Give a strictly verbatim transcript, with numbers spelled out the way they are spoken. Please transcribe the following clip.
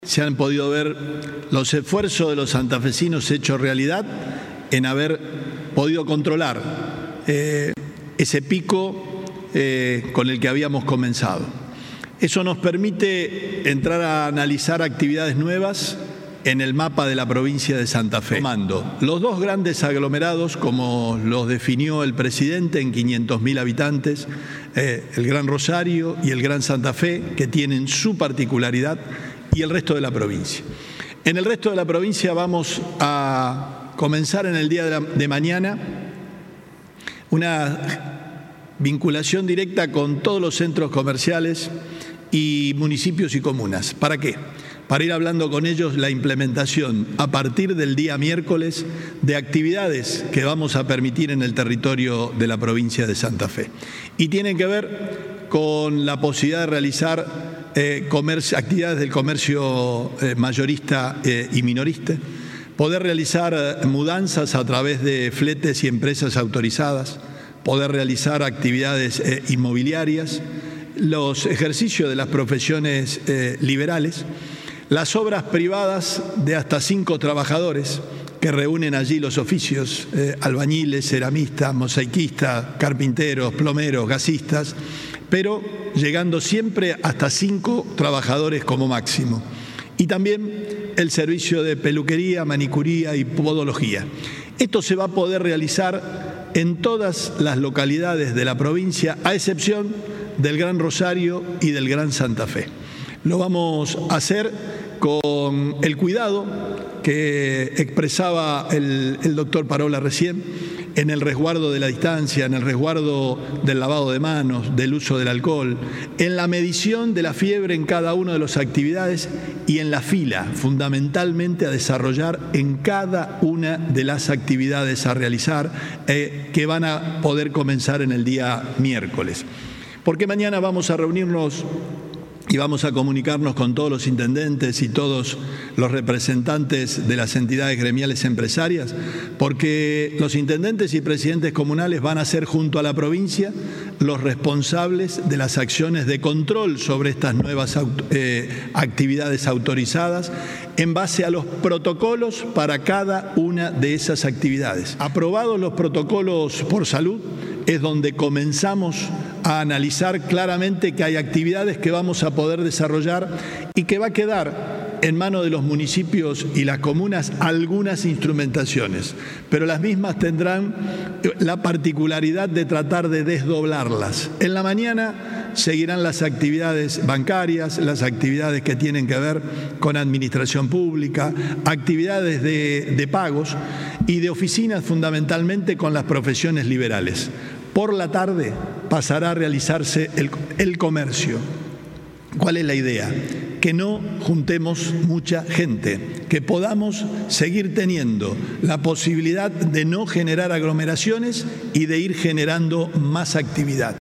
Se han podido ver los esfuerzos de los santafesinos hechos realidad en haber podido controlar eh, ese pico eh, con el que habíamos comenzado. Eso nos permite entrar a analizar actividades nuevas en el mapa de la provincia de Santa Fe. Tomando los dos grandes aglomerados, como los definió el presidente, en quinientos mil habitantes, eh, el Gran Rosario y el Gran Santa Fe, que tienen su particularidad, y el resto de la provincia. En el resto de la provincia vamos a comenzar en el día de, la, de mañana una vinculación directa con todos los centros comerciales y municipios y comunas. ¿Para qué? Para ir hablando con ellos la implementación a partir del día miércoles de actividades que vamos a permitir en el territorio de la provincia de Santa Fe. Y tienen que ver con la posibilidad de realizar eh, comercio, actividades del comercio eh, mayorista eh, y minorista, poder realizar eh, mudanzas a través de fletes y empresas autorizadas, poder realizar actividades eh, inmobiliarias, los ejercicios de las profesiones eh, liberales, las obras privadas de hasta cinco trabajadores que reúnen allí los oficios, eh, albañiles, ceramistas, mosaiquistas, carpinteros, plomeros, gasistas, pero llegando siempre hasta cinco trabajadores como máximo. Y también el servicio de peluquería, manicuría y podología. Esto se va a poder realizar en todas las localidades de la provincia, a excepción del Gran Rosario y del Gran Santa Fe. Lo vamos a hacer con el cuidado que expresaba el, el doctor Parola recién, en el resguardo de la distancia, en el resguardo del lavado de manos, del uso del alcohol, en la medición de la fiebre en cada una de las actividades y en la fila, fundamentalmente a desarrollar en cada una de las actividades a realizar eh, que van a poder comenzar en el día miércoles. Porque mañana vamos a reunirnos y vamos a comunicarnos con todos los intendentes y todos los representantes de las entidades gremiales empresarias, porque los intendentes y presidentes comunales van a ser junto a la provincia los responsables de las acciones de control sobre estas nuevas eh, actividades autorizadas en base a los protocolos para cada una de esas actividades. Aprobados los protocolos por salud, es donde comenzamos a analizar claramente que hay actividades que vamos a poder desarrollar y que va a quedar en manos de los municipios y las comunas algunas instrumentaciones, pero las mismas tendrán la particularidad de tratar de desdoblarlas. En la mañana seguirán las actividades bancarias, las actividades que tienen que ver con administración pública, actividades de, de pagos y de oficinas fundamentalmente con las profesiones liberales. Por la tarde pasará a realizarse el, el comercio. ¿Cuál es la idea? Que no juntemos mucha gente, que podamos seguir teniendo la posibilidad de no generar aglomeraciones y de ir generando más actividad.